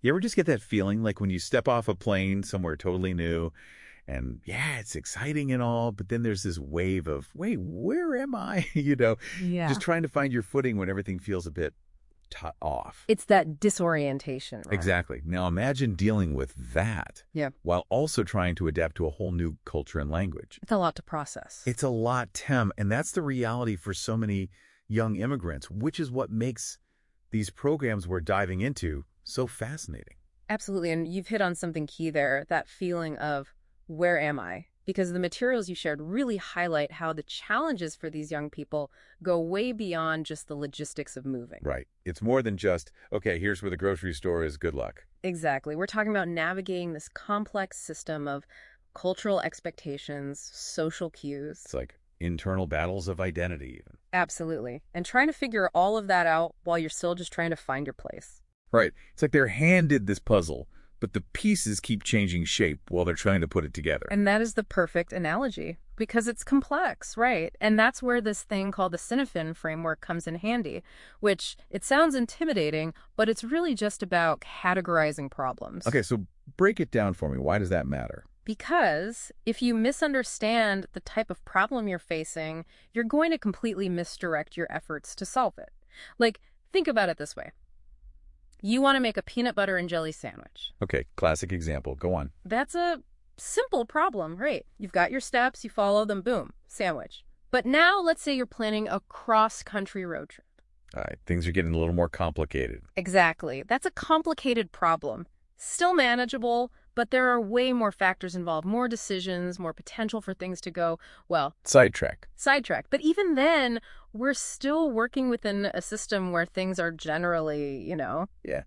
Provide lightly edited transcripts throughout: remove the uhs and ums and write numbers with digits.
You ever just get that feeling like when you step off a plane somewhere totally new and yeah, it's exciting and all, but then there's this wave of, wait, where am I? Yeah. Just trying to find your footing when everything feels a bit off. It's that disorientation, right? Exactly. Now imagine dealing with that Yeah. while also trying to adapt to a whole new culture and language. It's a lot to process. It's a lot, Tim, and that's the reality for so many young immigrants, which is what makes these programs we're diving into so fascinating. Absolutely. And you've hit on something key there, that feeling of, where am I? Because the materials you shared really highlight how the challenges for these young people go way beyond just the logistics of moving. Right. It's more than just, okay, here's where the grocery store is, good luck. Exactly. We're talking about navigating this complex system of cultural expectations, social cues. It's like internal battles of identity, even. Absolutely. And trying to figure all of that out while you're still just trying to find your place. Right. It's like they're handed this puzzle, but the pieces keep changing shape while they're trying to put it together. And that is the perfect analogy, because it's complex, right? And that's where this thing called the Cynefin framework comes in handy, which it sounds intimidating, but it's really just about categorizing problems. Okay, so break it down for me. Why does that matter? Because if you misunderstand the type of problem you're facing, you're going to completely misdirect your efforts to solve it. Like, think about it this way. You want to make a peanut butter and jelly sandwich. Okay, classic example. Go on. That's a simple problem, right? You've got your steps, you follow them, boom, sandwich. But now let's say you're planning a cross-country road trip. All right, things are getting a little more complicated. Exactly. That's a complicated problem. Still manageable, but there are way more factors involved, more decisions, more potential for things to go, well... Sidetrack. But even then, we're still working within a system where things are generally, Yeah.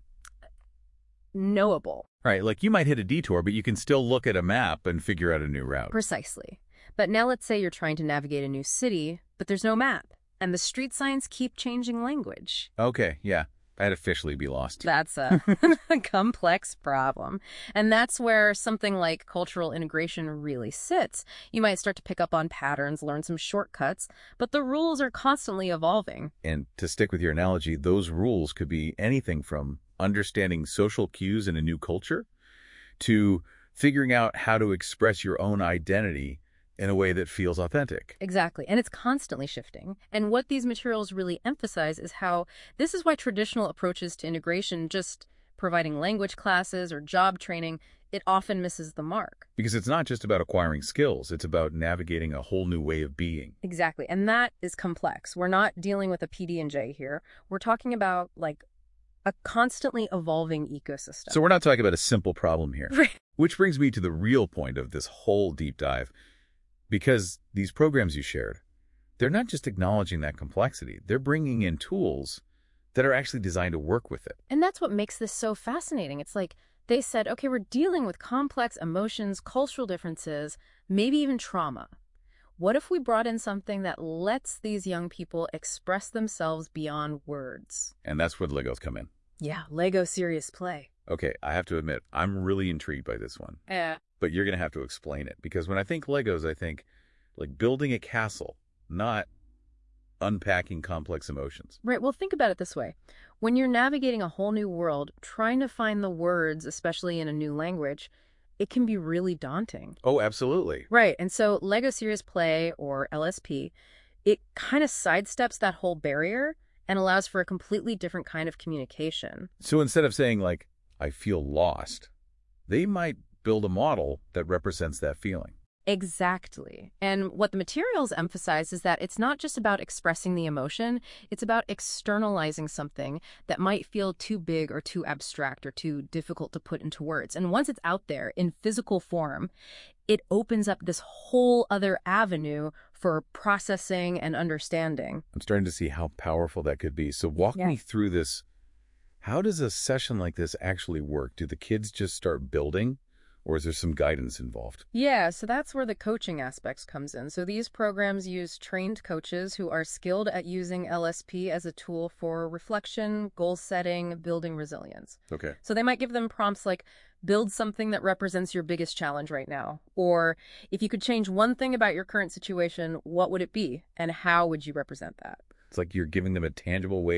knowable. Right, like you might hit a detour, but you can still look at a map and figure out a new route. Precisely. But now let's say you're trying to navigate a new city, but there's no map, and the street signs keep changing language. Okay, yeah. I'd officially be lost. That's a complex problem. And that's where something like cultural integration really sits. You might start to pick up on patterns, learn some shortcuts, but the rules are constantly evolving. And to stick with your analogy, those rules could be anything from understanding social cues in a new culture to figuring out how to express your own identity in a way that feels authentic. Exactly. And it's constantly shifting. And what these materials really emphasize is how this is why traditional approaches to integration, just providing language classes or job training, it often misses the mark. Because it's not just about acquiring skills, it's about navigating a whole new way of being. Exactly. And that is complex. We're not dealing with a PD&J here. We're talking about like a constantly evolving ecosystem. So we're not talking about a simple problem here. Right. Which brings me to the real point of this whole deep dive. Because these programs you shared, they're not just acknowledging that complexity. They're bringing in tools that are actually designed to work with it. And that's what makes this so fascinating. It's like they said, okay, we're dealing with complex emotions, cultural differences, maybe even trauma. What if we brought in something that lets these young people express themselves beyond words? And that's where the Legos come in. Yeah, Lego Serious Play. Okay, I have to admit, I'm really intrigued by this one. Yeah. But you're going to have to explain it. Because when I think Legos, I think like building a castle, not unpacking complex emotions. Right. Well, think about it this way. When you're navigating a whole new world, trying to find the words, especially in a new language, it can be really daunting. Oh, absolutely. Right. And so Lego Serious Play, or LSP, it kind of sidesteps that whole barrier and allows for a completely different kind of communication. So instead of saying like, I feel lost, they might build a model that represents that feeling. Exactly. And what the materials emphasize is that it's not just about expressing the emotion, it's about externalizing something that might feel too big or too abstract or too difficult to put into words. And once it's out there in physical form, it opens up this whole other avenue for processing and understanding. I'm starting to see how powerful that could be. So walk me through this. How does a session like this actually work? Do the kids just start building? Or is there some guidance involved? Yeah, so that's where the coaching aspects comes in. So these programs use trained coaches who are skilled at using LSP as a tool for reflection, goal setting, building resilience. Okay. So they might give them prompts like, build something that represents your biggest challenge right now. Or if you could change one thing about your current situation, what would it be? And how would you represent that? It's like you're giving them a tangible way to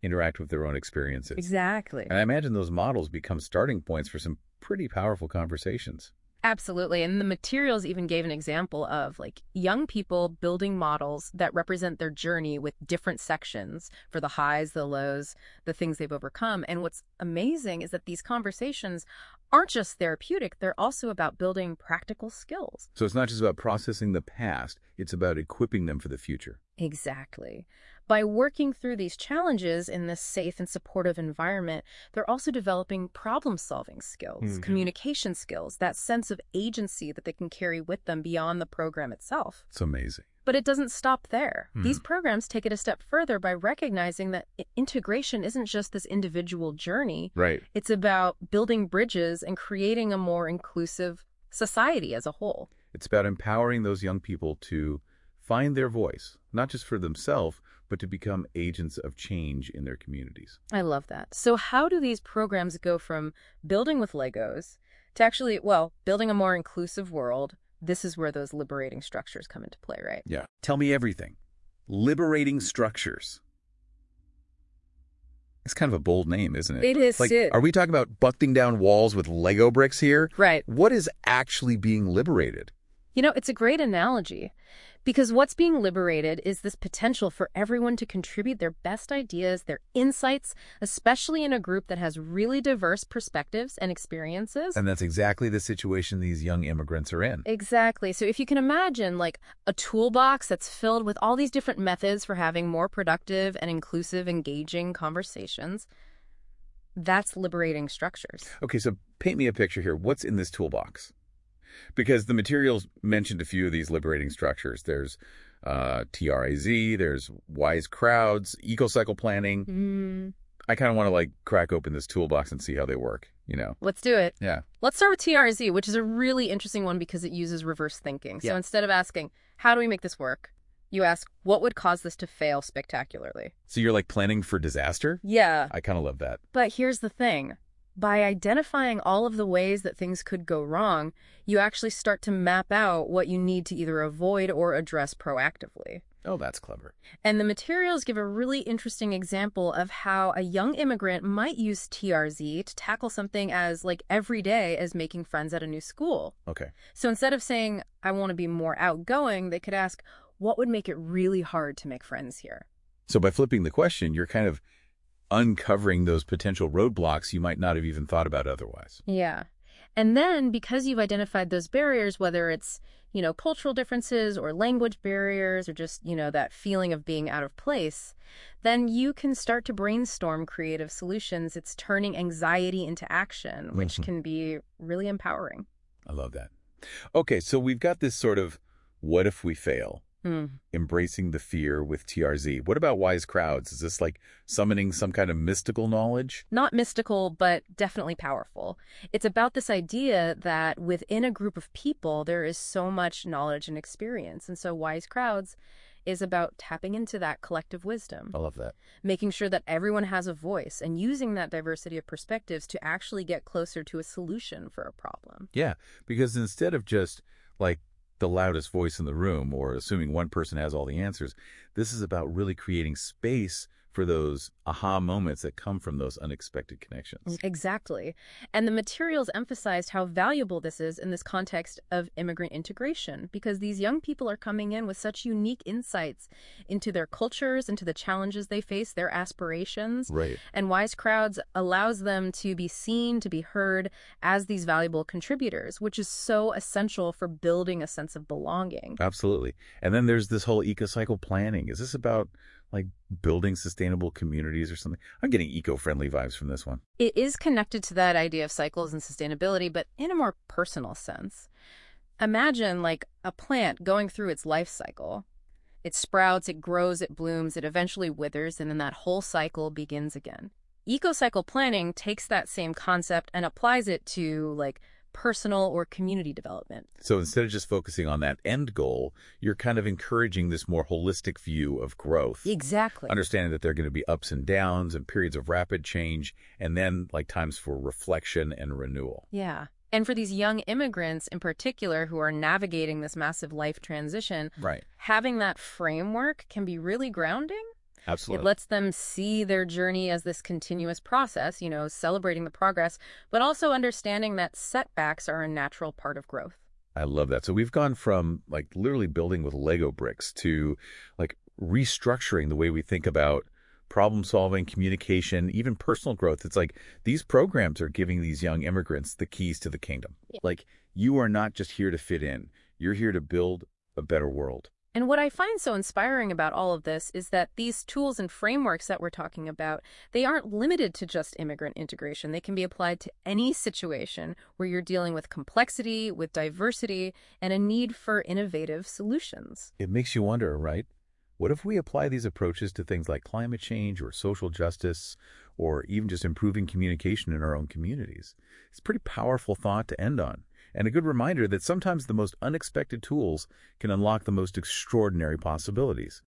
interact with their own experiences. Exactly. And I imagine those models become starting points for some pretty powerful conversations. Absolutely. And the materials even gave an example of young people building models that represent their journey with different sections for the highs, the lows, the things they've overcome. And what's amazing is that these conversations aren't just therapeutic, they're also about building practical skills. So it's not just about processing the past, it's about equipping them for the future. Exactly. By working through these challenges in this safe and supportive environment, they're also developing problem-solving skills, communication skills, that sense of agency that they can carry with them beyond the program itself. It's amazing. But it doesn't stop there. These programs take it a step further by recognizing that integration isn't just this individual journey. Right. It's about building bridges and creating a more inclusive society as a whole. It's about empowering those young people to find their voice, not just for themselves, but to become agents of change in their communities. I love that. So how do these programs go from building with Legos to actually, building a more inclusive world? This is where those liberating structures come into play, right? Yeah. Tell me everything. Liberating structures. It's kind of a bold name, isn't it? It is. Are we talking about busting down walls with Lego bricks here? Right. What is actually being liberated? It's a great analogy. Because what's being liberated is this potential for everyone to contribute their best ideas, their insights, especially in a group that has really diverse perspectives and experiences. And that's exactly the situation these young immigrants are in. Exactly. So if you can imagine a toolbox that's filled with all these different methods for having more productive and inclusive, engaging conversations, that's liberating structures. Okay, so paint me a picture here. What's in this toolbox? Because the materials mentioned a few of these liberating structures. There's TRAZ, there's wise crowds, eco-cycle planning. I kind of want to crack open this toolbox and see how they work, Let's do it. Yeah. Let's start with TRZ, which is a really interesting one because it uses reverse thinking. So instead of asking, how do we make this work? You ask, what would cause this to fail spectacularly? So you're planning for disaster? Yeah. I kind of love that. But here's the thing. By identifying all of the ways that things could go wrong, you actually start to map out what you need to either avoid or address proactively. Oh, that's clever. And the materials give a really interesting example of how a young immigrant might use TRZ to tackle something as every day as making friends at a new school. Okay. So instead of saying, I want to be more outgoing, they could ask, what would make it really hard to make friends here? So by flipping the question, you're kind of uncovering those potential roadblocks you might not have even thought about otherwise. Yeah. And then because you've identified those barriers, whether it's, cultural differences or language barriers or just, that feeling of being out of place, then you can start to brainstorm creative solutions. It's turning anxiety into action, which can be really empowering. I love that. Okay, so we've got this sort of what if we fail? Embracing the fear with TRZ. What about wise crowds? Is this summoning some kind of mystical knowledge? Not mystical, but definitely powerful. It's about this idea that within a group of people, there is so much knowledge and experience. And so wise crowds is about tapping into that collective wisdom. I love that. Making sure that everyone has a voice and using that diversity of perspectives to actually get closer to a solution for a problem. Yeah, because instead of just the loudest voice in the room or assuming one person has all the answers, this is about really creating space for those aha moments that come from those unexpected connections. Exactly. And the materials emphasized how valuable this is in this context of immigrant integration, because these young people are coming in with such unique insights into their cultures, into the challenges they face, their aspirations. Right. And Wise Crowds allows them to be seen, to be heard as these valuable contributors, which is so essential for building a sense of belonging. Absolutely. And then there's this whole eco-cycle planning. Is this about building sustainable communities or something? I'm getting eco-friendly vibes from this one. It is connected to that idea of cycles and sustainability, but in a more personal sense. Imagine a plant going through its life cycle. It sprouts, it grows, it blooms, it eventually withers, and then that whole cycle begins again. Eco-cycle planning takes that same concept and applies it to personal or community development. So instead of just focusing on that end goal, you're kind of encouraging this more holistic view of growth. Exactly. Understanding that there are going to be ups and downs and periods of rapid change, and then times for reflection and renewal. Yeah. And for these young immigrants in particular who are navigating this massive life transition, right, having that framework can be really grounding. It Absolutely. lets them see their journey as this continuous process, celebrating the progress, but also understanding that setbacks are a natural part of growth. I love that. So we've gone from like literally building with Lego bricks to like restructuring the way we think about problem solving, communication, even personal growth. It's like these programs are giving these young immigrants the keys to the kingdom. Yeah. Like you are not just here to fit in. You're here to build a better world. And what I find so inspiring about all of this is that these tools and frameworks that we're talking about, they aren't limited to just immigrant integration. They can be applied to any situation where you're dealing with complexity, with diversity, and a need for innovative solutions. It makes you wonder, right? What if we apply these approaches to things like climate change or social justice or even just improving communication in our own communities? It's a pretty powerful thought to end on, and a good reminder that sometimes the most unexpected tools can unlock the most extraordinary possibilities.